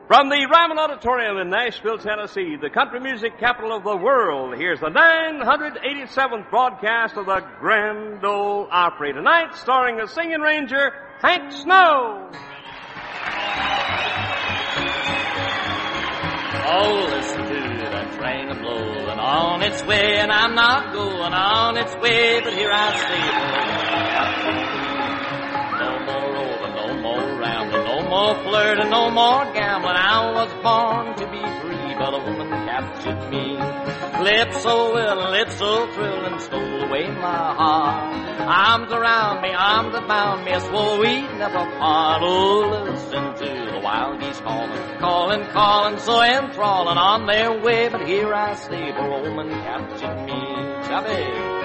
From the Ryman Auditorium in Nashville, Tennessee, the country music capital of the world, here's the 987th broadcast of the Grand Ole Opry. Tonight, starring the singing ranger, Hank Snow. Oh, listen to that train a-blowing on its way, and I'm not going on its way, but here I stay. No more roving, no more rambling, no more flirting, no more gambling. I was born to be free, but a woman captured me. Lips so willing, lips so thrilling, stole away my heart. Arms around me, arms about me, I swore we'd never part. Oh, listen to the wild geese calling, calling, calling, so enthralling on their way. But here I stay, for a woman captured me. Shabby.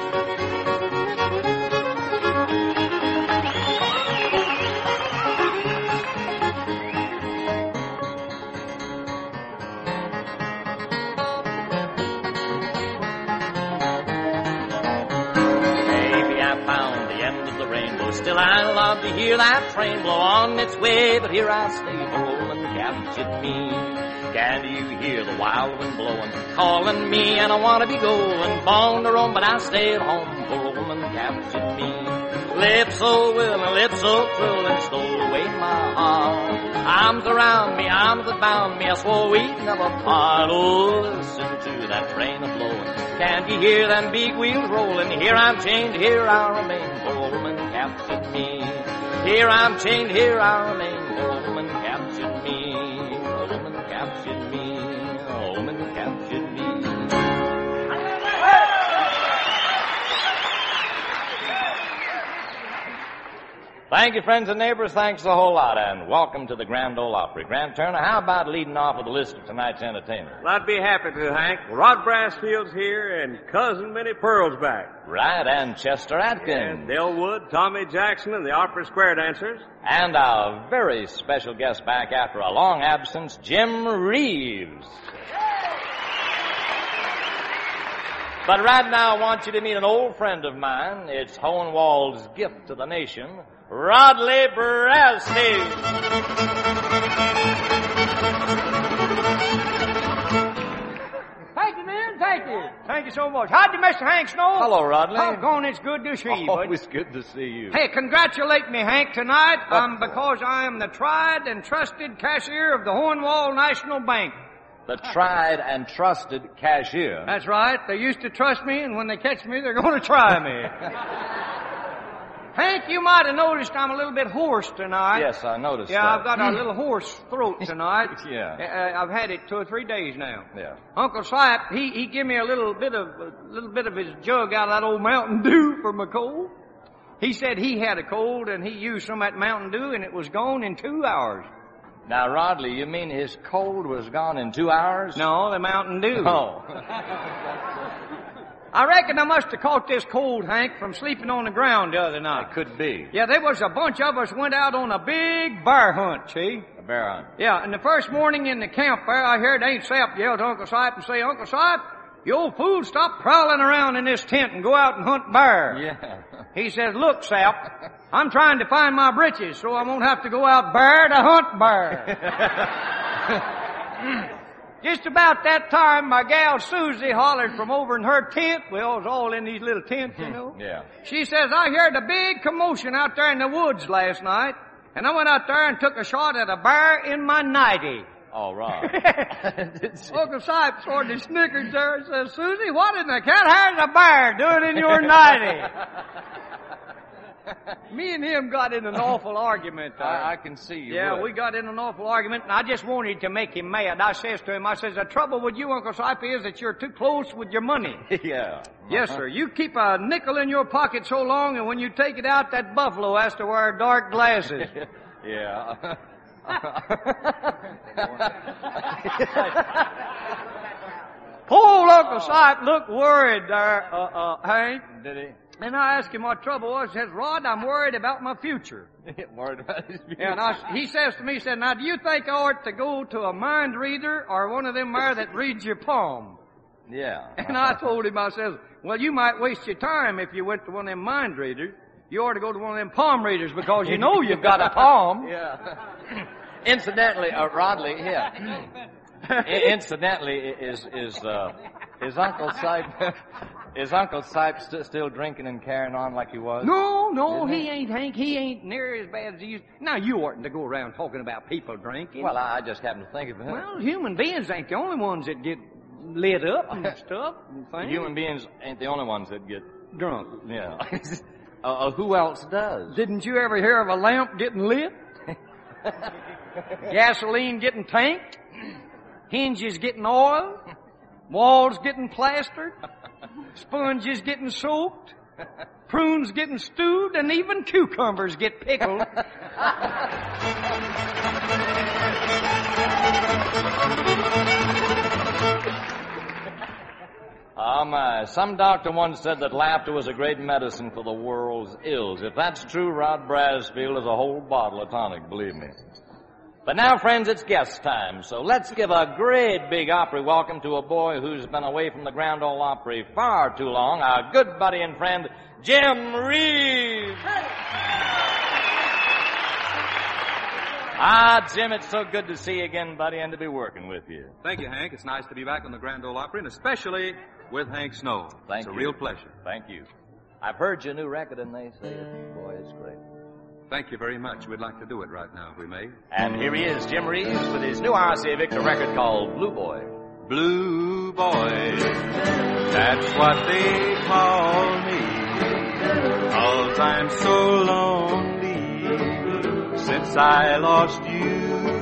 Still I love to hear that train blow on its way, but here I stay, for a woman captured me. Can you hear the wild wind blowing, calling me, and I want to be going, born to roam, but I stay at home, for a woman captured me. Lips so willing, lips so thrilling, stole away my heart. Arms around me, arms about me, I swore we'd never part. Oh, listen to that train a-blowing. Can't you hear them big wheels rolling? Here I'm chained, here I remain, for a woman captured me. Here I'm chained, here I remain, for a woman captured me. A woman captured me, a woman captured me. Thank you, friends and neighbors. Thanks a whole lot, and welcome to the Grand Ole Opry. Grant Turner, how about leading off with a list of tonight's entertainers? Well, I'd be happy to, Hank. Rod Brassfield's here, and Cousin Minnie Pearl's back. Right, and Chester Atkins. And Dale Wood, Tommy Jackson, and the Opry Square Dancers. And our very special guest back after a long absence, Jim Reeves. But right now, I want you to meet an old friend of mine. It's Hohenwald's gift to the nation, Rodley Brassfield. Thank you, man. Thank you. Thank you so much. Howdy, Mr. Hank Snow. Hello, Rodley. Doggone, it's good to see you, bud. Always good to see you. Hey, congratulate me, Hank, tonight, because I am the tried and trusted cashier of the Hohenwald National Bank. The tried and trusted cashier. That's right. They used to trust me, and when they catch me, they're going to try me. Hank, you might have noticed I'm a little bit hoarse tonight. Yes, I noticed Yeah, that. I've got a little hoarse throat tonight. Yeah. I've had it 2 or 3 days now. Yeah. Uncle Sipe, he give me a little bit of his jug out of that old Mountain Dew for my cold. He said he had a cold, and he used some of that Mountain Dew, and it was gone in 2 hours. Now, Rodley, you mean his cold was gone in 2 hours? No, the Mountain Dew. Oh. I reckon I must have caught this cold, Hank, from sleeping on the ground the other night. It could be. Yeah, there was a bunch of us went out on a big bear hunt, see? A bear hunt. Yeah, and the first morning in the camp there, I heard Aunt Sap yell to Uncle Sipe and say, Uncle Sipe, you old fool, stop prowling around in this tent and go out and hunt bear. Yeah. He says, look, Sap, I'm trying to find my britches so I won't have to go out bear to hunt bear. Just about that time, my gal Susie hollered from over in her tent. We was all in these little tents, you know. Yeah. She says, I heard a big commotion out there in the woods last night, and I went out there and took a shot at a bear in my nightie. All right. Uncle Sipe sort of snickered there and says, Susie, what in the cat has a bear doing in your nightie? Me and him got in an awful argument there. I can see you. Yeah, would. we got in an awful argument, and I just wanted to make him mad. I says to him, the trouble with you, Uncle Sipe, is that you're too close with your money. Yeah. Yes, sir. You keep a nickel in your pocket so long, and when you take it out, that buffalo has to wear dark glasses. Yeah. Poor Uncle Sipe looked worried there, Hank. Did he? And I asked him what trouble was. He says, Rod, I'm worried about my future. Worried about his future. Yeah, and he says to me, he said, now, do you think I ought to go to a mind reader or one of them there that reads your palm? Yeah. And I told him, I says, well, you might waste your time if you went to one of them mind readers. You ought to go to one of them palm readers because you know you've got a palm. Yeah. Incidentally, Rodley, here. Incidentally, is Uncle Sipe... Is Uncle Sipe still drinking and carrying on like he was? No, he ain't, Hank. He ain't near as bad as he used. Now, you oughtn't to go around talking about people drinking. Well, I just happened to think of it. Well, human beings ain't the only ones that get lit up and stuff and things. Human beings ain't the only ones that get... drunk. Yeah. Who else does? Didn't you ever hear of a lamp getting lit? Gasoline getting tanked? Hinges getting oiled? Walls getting plastered? Sponges getting soaked? Prunes getting stewed? And even cucumbers get pickled. Oh, my. Some doctor once said that laughter was a great medicine for the world's ills. If that's true, Rod Brasfield is a whole bottle of tonic, believe me. But now, friends, it's guest time, so let's give a great big Opry welcome to a boy who's been away from the Grand Ole Opry far too long, our good buddy and friend, Jim Reeves. Jim, it's so good to see you again, buddy, and to be working with you. Thank you, Hank. It's nice to be back on the Grand Ole Opry, and especially with Hank Snow. It's a real pleasure. Thank you. I've heard your new record, and they say it. Boy, it's great. Thank you very much. We'd like to do it right now, if we may. And here he is, Jim Reeves, with his new RCA Victor record called Blue Boy. Blue Boy, that's what they call me, 'cause I'm so lonely since I lost you.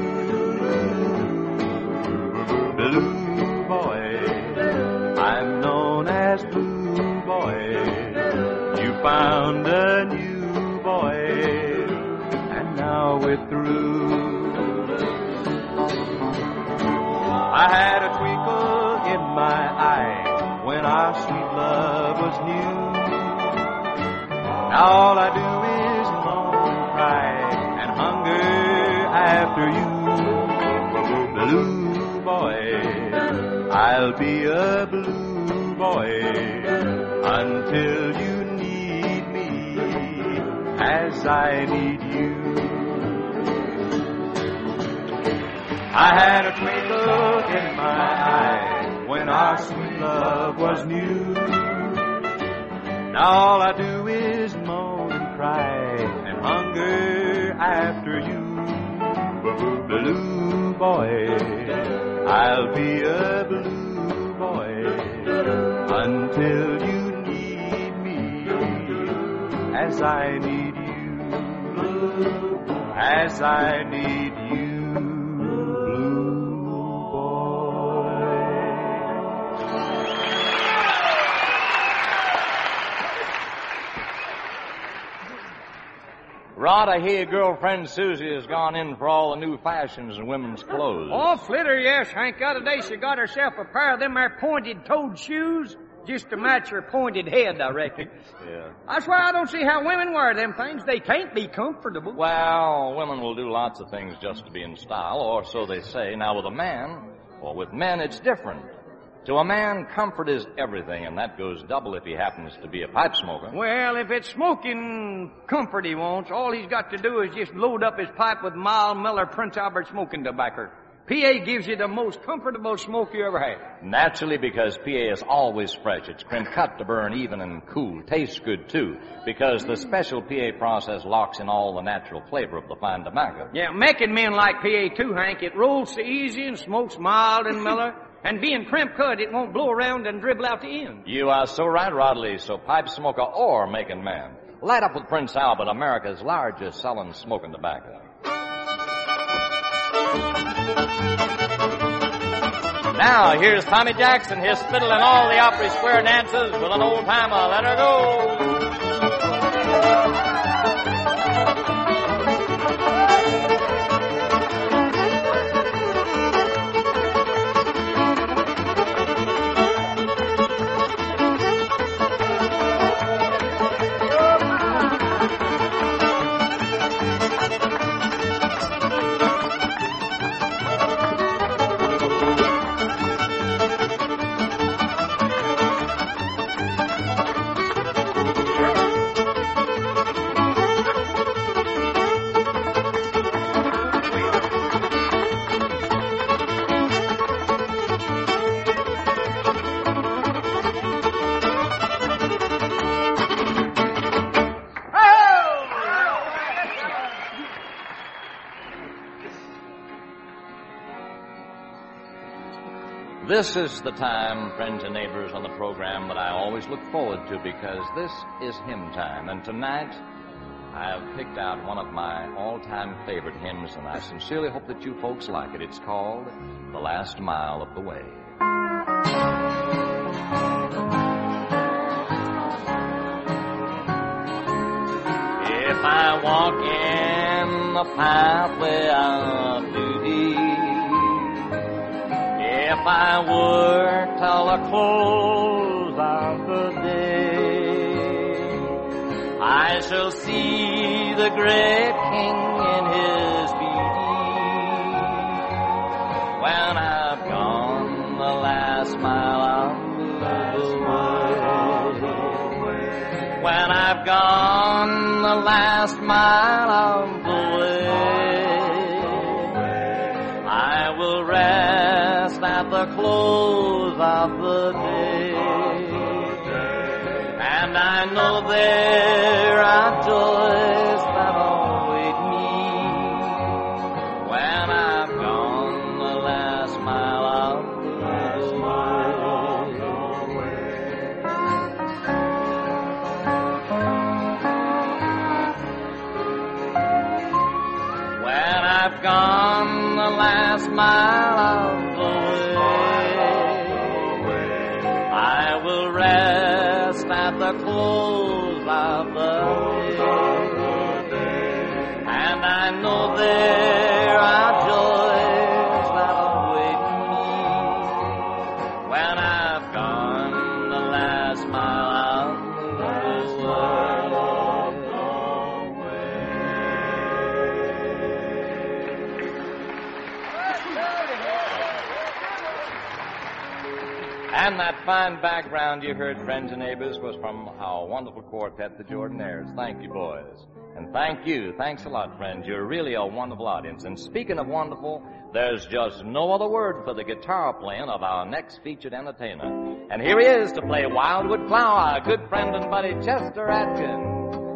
Blue Boy, I'm known as Blue Boy. You found a new boy, now we're through. I had a twinkle in my eye when our sweet love was new. Now all I do is moan and cry and hunger after you. Blue boy, I'll be a blue boy until you need me as I need you. I had a twinkle in my eye when our sweet love was new. Now all I do is moan and cry and hunger after you. Blue boy, I'll be a blue boy until you need me as I need you, as I need you. Rod, I hear your girlfriend Susie has gone in for all the new fashions in women's clothes. Oh, Flitter, yes, Hank. The other day she got herself a pair of them there pointed-toed shoes just to match her pointed head, I reckon. Yeah. That's why I don't see how women wear them things. They can't be comfortable. Well, women will do lots of things just to be in style, or so they say. Now, with a man, or with men, it's different. To a man, comfort is everything, and that goes double if he happens to be a pipe smoker. Well, if it's smoking comfort he wants, all he's got to do is just load up his pipe with mild Miller Prince Albert smoking tobacco. PA gives you the most comfortable smoke you ever had. Naturally, because PA is always fresh. It's crimp cut to burn even and cool. Tastes good, too, because the special PA process locks in all the natural flavor of the fine tobacco. Yeah, making men like PA, too, Hank. It rolls so easy and smokes mild and Miller. And being crimp cut, it won't blow around and dribble out the end. You are so right, Rodley. So pipe smoker or making man, light up with Prince Albert, America's largest selling smoking tobacco. Now, here's Tommy Jackson, his fiddle and all the Opry Square dances with an old-timer. Let her go. This is the time, friends and neighbors, on the program that I always look forward to because this is hymn time. And tonight, I have picked out one of my all-time favorite hymns, and I sincerely hope that you folks like it. It's called The Last Mile of the Way. If I walk in the pathway of duty, if I work till the close of the day, I shall see the great King in his beauty. When I've gone the last mile of the way, when I've gone the last mile of the way, I will rest at the close of the day, and I know there are joys that await me when I've gone the last mile of the way. When I've gone the last mile of the way, I will rest at the close of the day, and I know there are joys that await me when I've gone the last mile of the way. And that fine background you heard, friends and neighbors, was from our wonderful quartet, the Jordanaires. Thank you, boys. And thank you. Thanks a lot, friends. You're really a wonderful audience. And speaking of wonderful, there's just no other word for the guitar playing of our next featured entertainer. And here he is to play Wildwood Flower, our good friend and buddy Chester Atkins.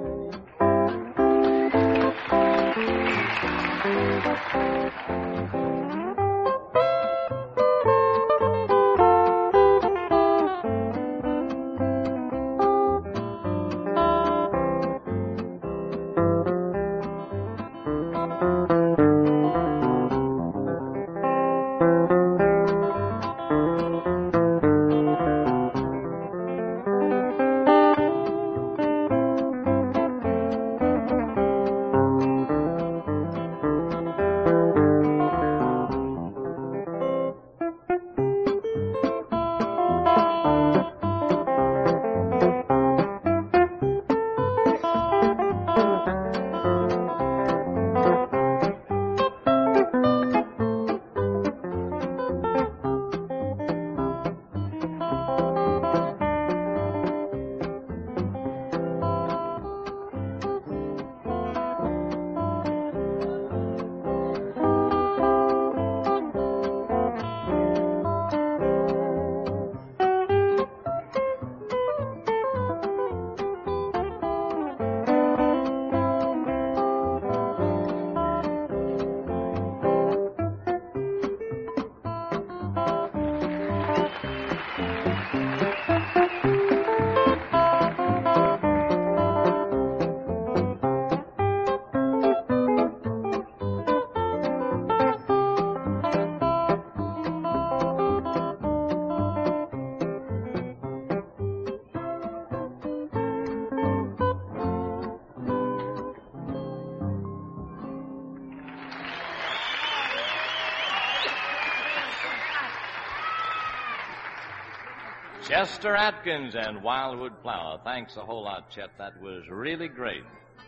Chester Atkins and Wildwood Flower. Thanks a whole lot, Chet. That was really great.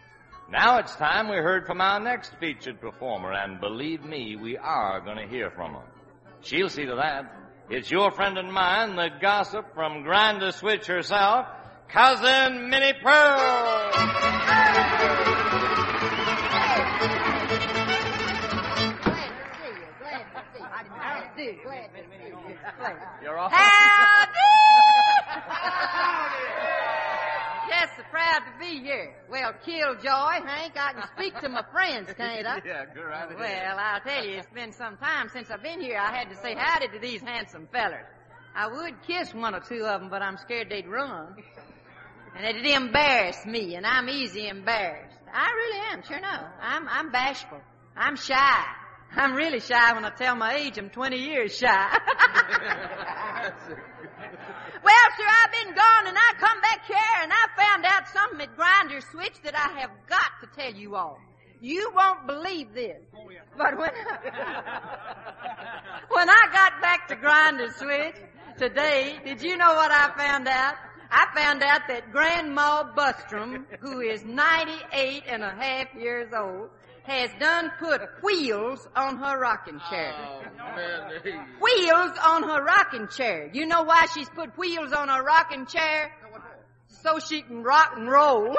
Now it's time we heard from our next featured performer, and believe me, we are going to hear from her. She'll see to that. It's your friend and mine, the gossip from Granda Switch herself, Cousin Minnie Pearl. You're off. Howdy! Yes, so proud to be here. Well, Killjoy, Hank, I can speak to my friends, can't I? Yeah, go right ahead. Well, I'll tell you, it's been some time since I've been here. I had to say howdy to these handsome fellers. I would kiss one or two of them, but I'm scared they'd run. And it'd embarrass me, and I'm easy embarrassed. I really am, sure no. I'm bashful. I'm shy. I'm really shy when I tell my age. I'm 20 years shy. Well, sir, I've been gone, and I come back here, and I found out something at Grinder's Switch that I have got to tell you all. You won't believe this. But when I got back to Grinder's Switch today, did you know what I found out? I found out that Grandma Bustrom, who is 98 and a half years old, has done put wheels on her rocking chair. Oh, man. Wheels on her rocking chair. You know why she's put wheels on her rocking chair? So she can rock and roll.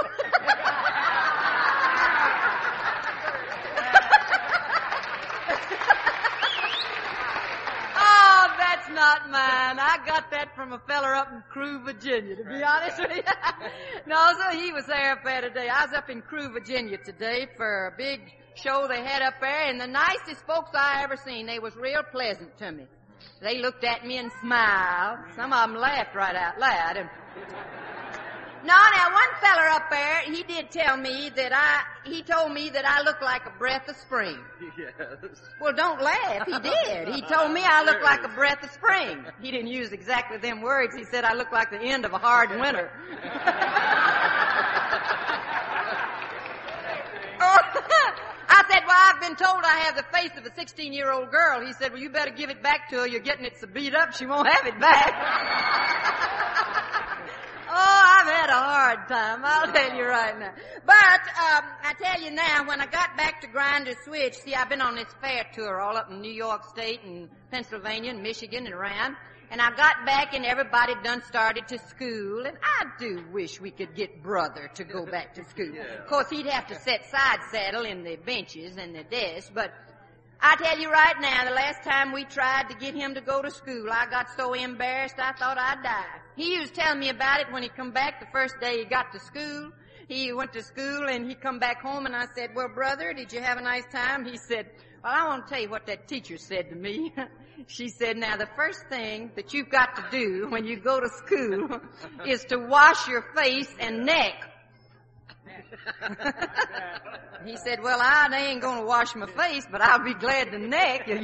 Oh, that's not mine. I got that from a feller up in Crewe, Virginia, to be honest with you. No, so he was there up there today. I was up in Crewe, Virginia today for a big show they had up there, and the nicest folks I ever seen. They was real pleasant to me. They looked at me and smiled. Some of them laughed right out loud. And now, one feller up there, he did tell me that he told me that I look like a breath of spring. Yes. Well, don't laugh. He did. He told me I look like a breath of spring. He didn't use exactly them words. He said I look like the end of a hard winter. I said, well, I've been told I have the face of a 16-year-old girl. He said, well, you better give it back to her. You're getting it so beat up, she won't have it back. Oh, I've had a hard time, I'll tell you right now. But, I tell you now, when I got back to Grinder's Switch, see, I've been on this fair tour all up in New York State and Pennsylvania and Michigan and around. And I got back and everybody done started to school. And I do wish we could get Brother to go back to school. Of course, he'd have to set side saddle in the benches and the desks. But I tell you right now, the last time we tried to get him to go to school, I got so embarrassed I thought I'd die. He was telling me about it when he come back the first day he got to school. He went to school and he come back home and I said, well, Brother, did you have a nice time? He said, well, I want to tell you what that teacher said to me. She said, now, the first thing that you've got to do when you go to school is to wash your face and neck. He said, well, I ain't going to wash my face, but I'll be glad to neck. Who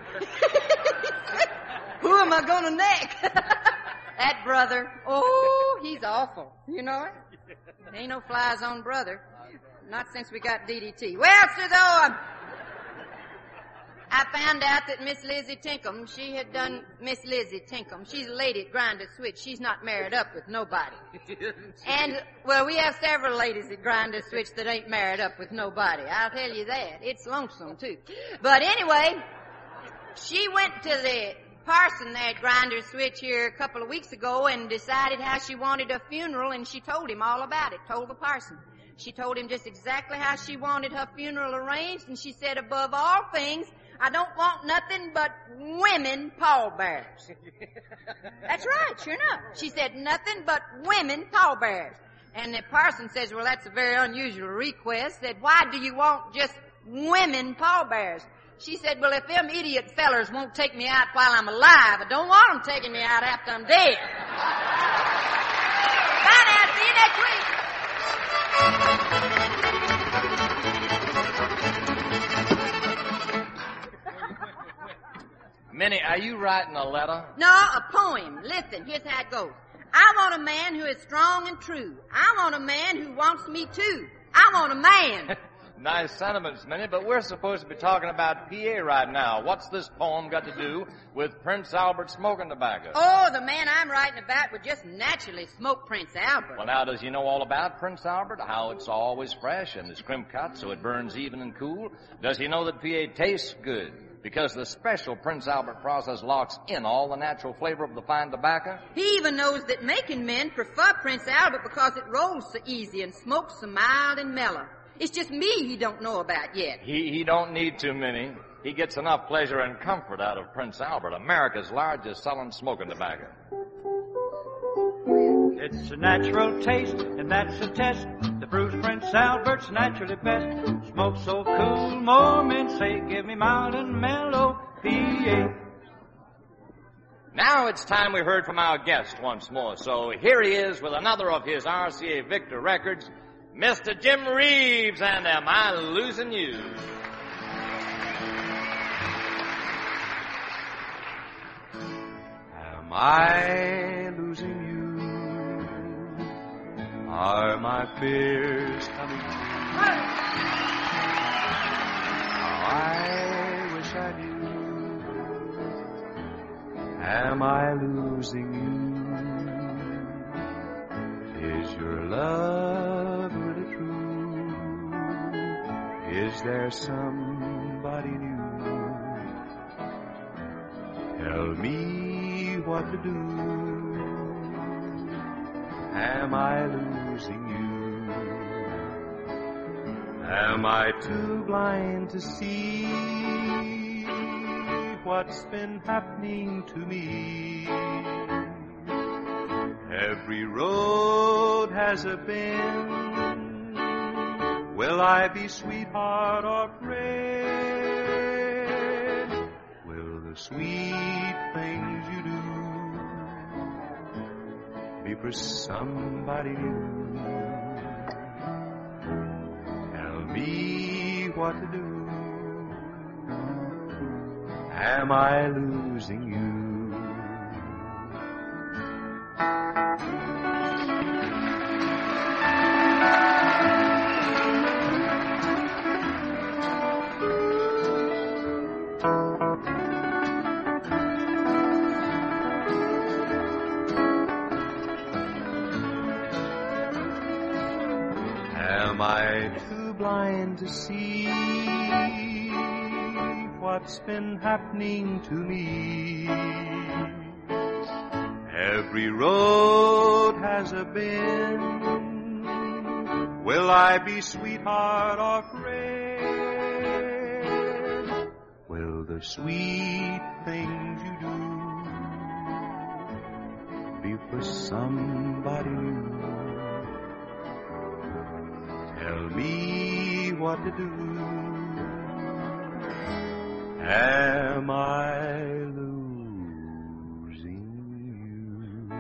am I going to neck? That Brother. Oh, he's awful. You know it? Ain't no flies on Brother. Not since we got DDT. Well, so though, I found out that Miss Lizzie Tinkham, Miss Lizzie Tinkham, she's a lady at Grinder's Switch. She's not married up with nobody. And, well, we have several ladies at Grinder's Switch that ain't married up with nobody. I'll tell you that. It's lonesome, too. But anyway, she went to the parson there at Grinder's Switch here a couple of weeks ago and decided how she wanted a funeral, and she told him all about it, told the parson. She told him just exactly how she wanted her funeral arranged, and she said, above all things, I don't want nothing but women pallbearers. That's right, sure enough. She said nothing but women pallbearers. And the parson says, well, that's a very unusual request. Said, why do you want just women pallbearers? She said, well, if them idiot fellers won't take me out while I'm alive, I don't want them taking me out after I'm dead. Bye now, see you next week. Minnie, are you writing a letter? No, a poem. Listen, here's how it goes. I want a man who is strong and true. I want a man who wants me too. I want a man. Nice sentiments, Minnie, but we're supposed to be talking about PA right now. What's this poem got to do with Prince Albert smoking tobacco? Oh, the man I'm writing about would just naturally smoke Prince Albert. Well, now, does he know all about Prince Albert? How it's always fresh and it's crimp cut so it burns even and cool? Does he know that PA tastes good? Because the special Prince Albert process locks in all the natural flavor of the fine tobacco? He even knows that making men prefer Prince Albert because it rolls so easy and smokes so mild and mellow. It's just me he don't know about yet. He don't need to, Minnie. He gets enough pleasure and comfort out of Prince Albert, America's largest selling smoking tobacco. It's a natural taste, and that's a test. The Bruce Prince Albert's naturally best. Smoke so cool, more men say, give me mild and mellow PA. Now it's time we heard from our guest once more. So here he is with another of his RCA Victor records, Mr. Jim Reeves, and Am I Losing You? Am I losing you? Are my fears coming true? How I wish I knew. Am I losing you? Is your love really true? Is there somebody new? Tell me what to do. Am I losing you? Am I too blind to see what's been happening to me? Every road has a bend. Will I be sweetheart or friend? Will the sweet things you do be for somebody new? Tell me what to do. Am I losing you? Am I too blind to see what's been happening to me? Every road has a bend. Will I be sweetheart or friend? Will the sweet things you do be for somebody new? Tell me what to do. Am I losing you?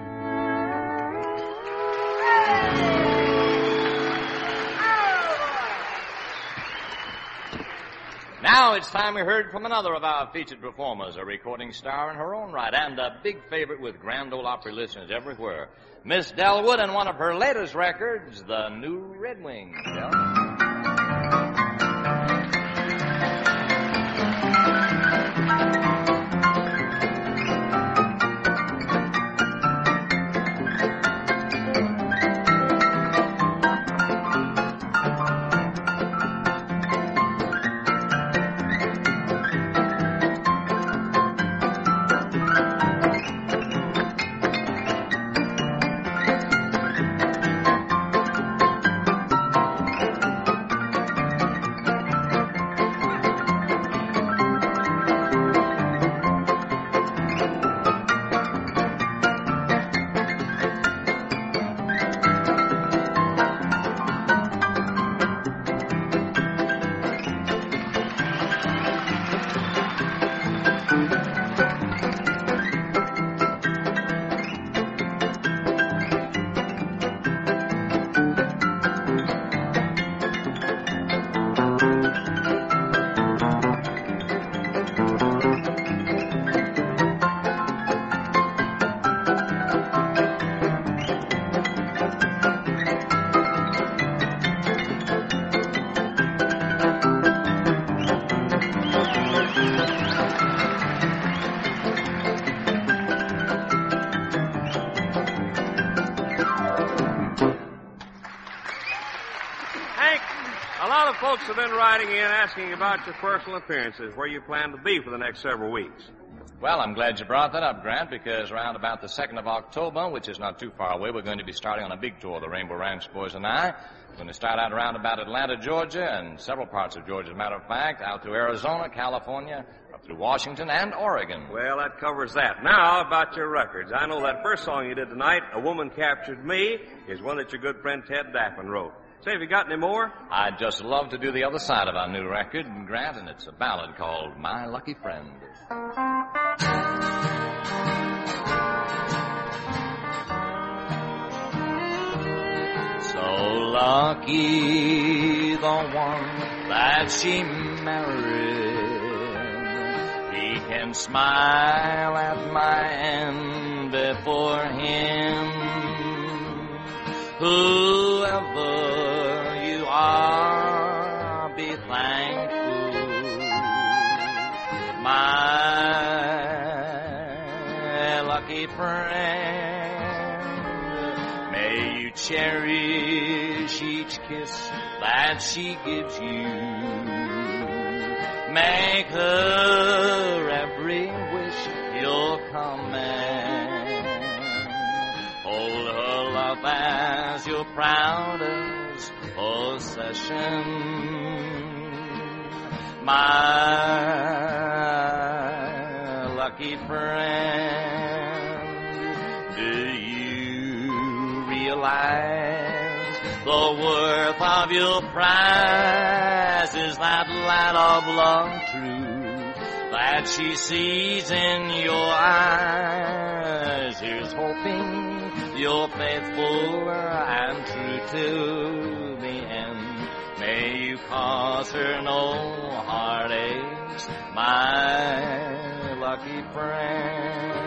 Now it's time we heard from another of our featured performers, a recording star in her own right, and a big favorite with Grand Ole Opry listeners everywhere, Miss Delwood, and one of her latest records, The New Red Wings. Del? Folks have been writing in asking about your personal appearances, where you plan to be for the next several weeks. Well, I'm glad you brought that up, Grant, because around about the 2nd of October, which is not too far away, we're going to be starting on a big tour, the Rainbow Ranch Boys and I. We're going to start out around about Atlanta, Georgia, and several parts of Georgia, as a matter of fact, out through Arizona, California, up through Washington, and Oregon. Well, that covers that. Now, about your records. I know that first song you did tonight, A Woman Captured Me, is one that your good friend Ted Daffin wrote. Say, have you got any more? I'd just love to do the other side of our new record, Grant, and it's a ballad called My Lucky Friend. So lucky the one that she married. He can smile at my end before him. Whoever you are, be thankful. My lucky friend, may you cherish each kiss that she gives you. Make her every wish you'll command. Hold her love as your proudest possession. My lucky friend, do you realize the worth of your prize is that light of love true that she sees in your eyes? Here's hoping you're faithful and true to the end. May you cause her no heartaches, my lucky friend.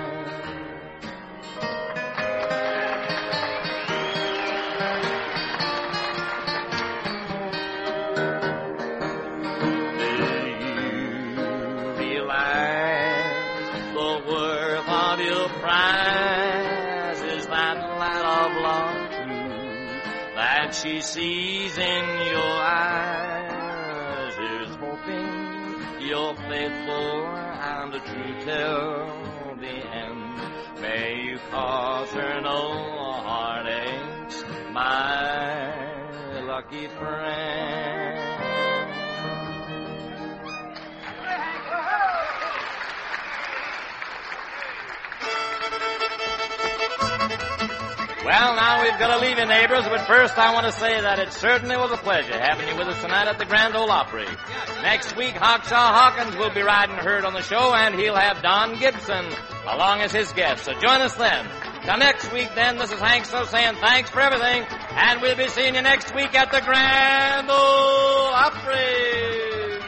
Do you realize the worth of your prize is that light of love true that she sees in your eyes? Here's hoping you're faithful and true till the end. May you cause her no heartaches, my lucky friend. Well, now we've got to leave you, neighbors, but first I want to say that it certainly was a pleasure having you with us tonight at the Grand Ole Opry. Next week, Hawkshaw Hawkins will be riding herd on the show, and he'll have Don Gibson along as his guest, so join us then. Till next week, then, this is Hank Snow saying thanks for everything, and we'll be seeing you next week at the Grand Ole Opry.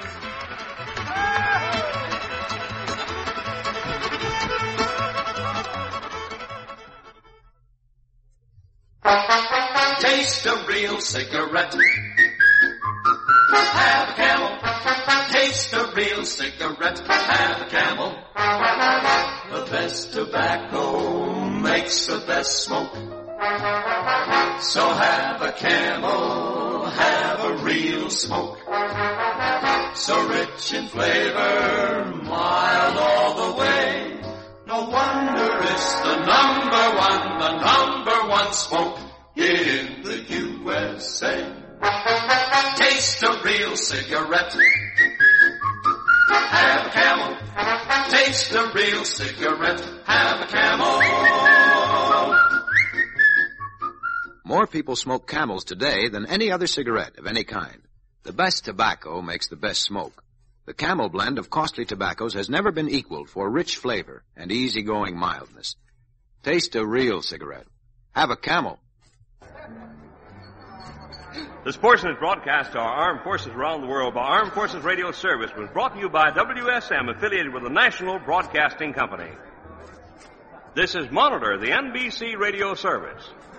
Taste a real cigarette. Have a Camel. Taste a real cigarette. Have a Camel. The best tobacco makes the best smoke. So have a Camel. Have a real smoke. So rich in flavor, mild all the way. No wonder it's the number one smoke in the USA. Taste a real cigarette. Have a Camel. Taste a real cigarette. Have a Camel. More people smoke Camels today than any other cigarette of any kind. The best tobacco makes the best smoke. The Camel blend of costly tobaccos has never been equaled for rich flavor and easygoing mildness. Taste a real cigarette. Have a Camel. This portion is broadcast to our armed forces around the world by Armed Forces Radio Service, was brought to you by WSM, affiliated with the National Broadcasting Company. This is Monitor, the NBC Radio Service.